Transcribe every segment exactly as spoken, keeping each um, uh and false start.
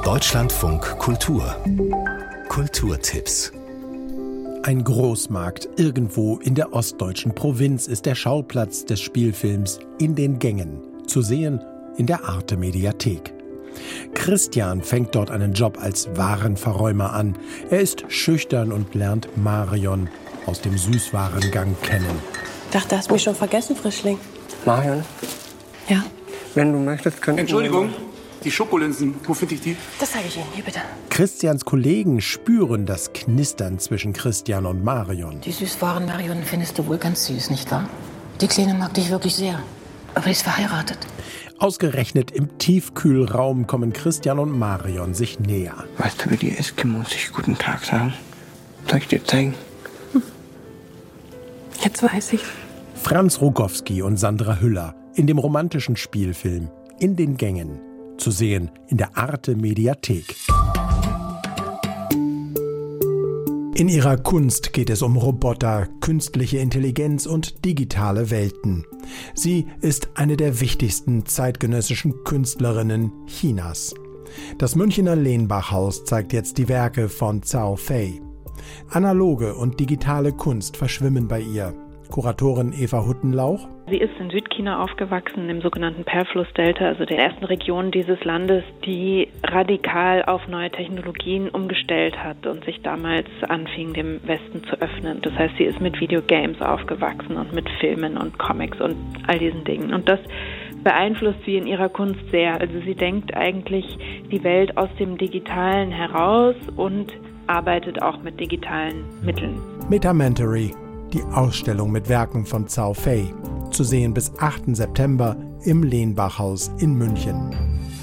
Deutschlandfunk Kultur. Kulturtipps. Ein Großmarkt irgendwo in der ostdeutschen Provinz ist der Schauplatz des Spielfilms In den Gängen, zu sehen in der Arte-Mediathek. Christian fängt dort einen Job als Warenverräumer an. Er ist schüchtern und lernt Marion aus dem Süßwarengang kennen. Ich dachte, du hast mich schon vergessen, Frischling. Marion? Ja? Wenn du möchtest, können Entschuldigung, die Schokolinsen, wo finde ich die? Das zeige ich Ihnen, hier bitte. Christians Kollegen spüren das Knistern zwischen Christian und Marion. Die Süßwaren Marion findest du wohl ganz süß, nicht wahr? Die Kleine mag dich wirklich sehr, aber sie ist verheiratet. Ausgerechnet im Tiefkühlraum kommen Christian und Marion sich näher. Weißt du, wie die Eskimos sich guten Tag sagen? Soll ich dir zeigen? Hm. Jetzt weiß ich. Franz Rogowski und Sandra Hüller in dem romantischen Spielfilm In den Gängen, zu sehen in der Arte-Mediathek. In ihrer Kunst geht es um Roboter, künstliche Intelligenz und digitale Welten. Sie ist eine der wichtigsten zeitgenössischen Künstlerinnen Chinas. Das Münchener Lehnbach-Haus zeigt jetzt die Werke von Cao Fei. Analoge und digitale Kunst verschwimmen bei ihr. Kuratorin Eva Huttenlauch. Sie ist in Südchina aufgewachsen, im sogenannten Perlflussdelta, also der ersten Region dieses Landes, die radikal auf neue Technologien umgestellt hat und sich damals anfing, dem Westen zu öffnen. Das heißt, sie ist mit Videogames aufgewachsen und mit Filmen und Comics und all diesen Dingen. Und das beeinflusst sie in ihrer Kunst sehr. Also sie denkt eigentlich die Welt aus dem Digitalen heraus und arbeitet auch mit digitalen Mitteln. Metamentory, die Ausstellung mit Werken von Cao Fei, zu sehen bis achten September im Lehnbach-Haus in München.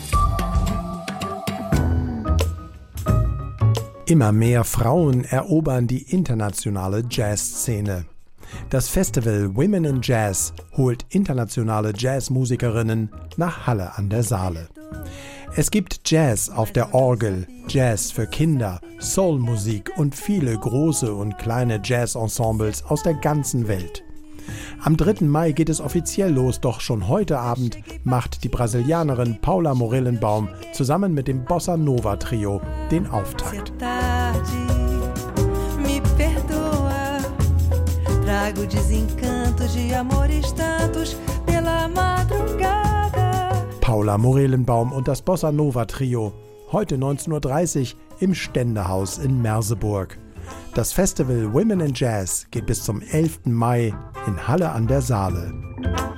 Immer mehr Frauen erobern die internationale Jazzszene. Das Festival Women in Jazz holt internationale Jazzmusikerinnen nach Halle an der Saale. Es gibt Jazz auf der Orgel, Jazz für Kinder, Soulmusik und viele große und kleine Jazzensembles aus der ganzen Welt. Am dritten Mai geht es offiziell los, doch schon heute Abend macht die Brasilianerin Paula Morelenbaum zusammen mit dem Bossa Nova Trio den Auftakt. Paula Morelenbaum und das Bossa Nova Trio, heute neunzehn Uhr dreißig im Ständehaus in Merseburg. Das Festival Women in Jazz geht bis zum elften Mai in Halle an der Saale.